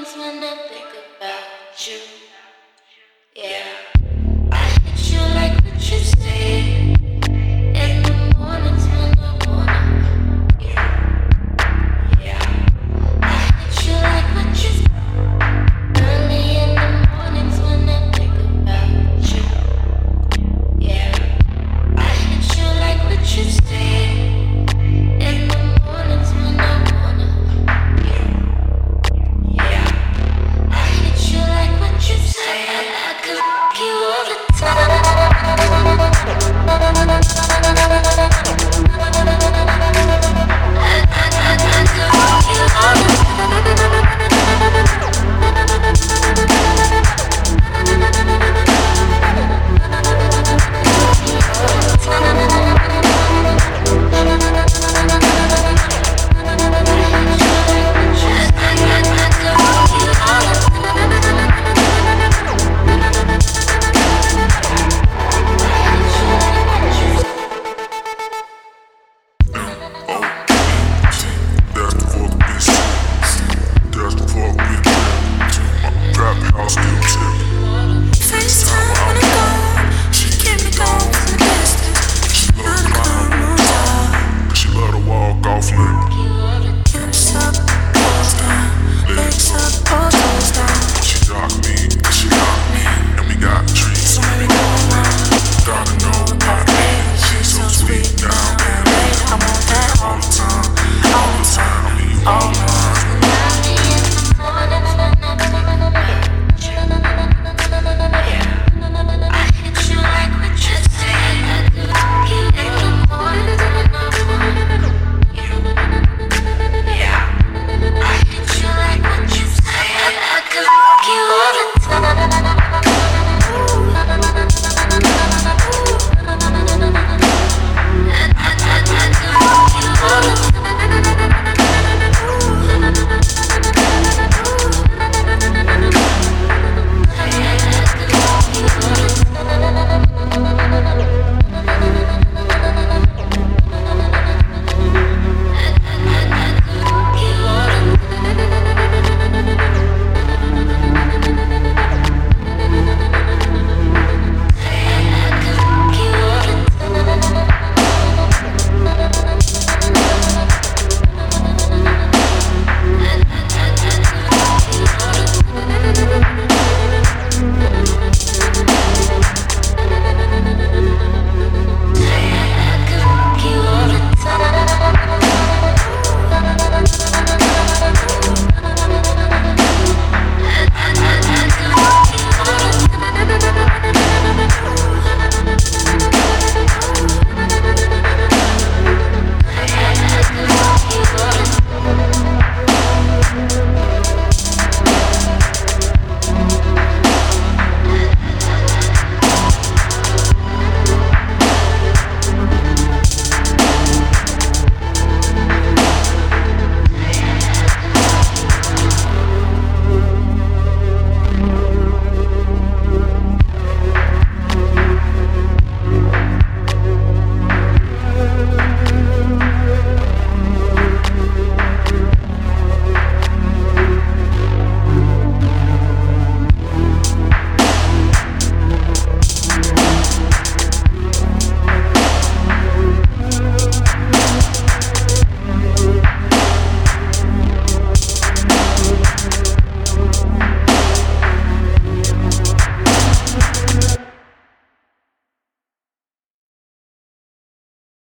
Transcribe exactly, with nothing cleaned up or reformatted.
mornings when I think about you. Yeah, I hit you like what you say. In the mornings when I wanna. Yeah, yeah. I hit you like what you say. Early in the mornings when I think about you. Yeah, I hit you like what you say. In the mornings when I wanna. Yeah, I hit you like what you say. I could f you all the time.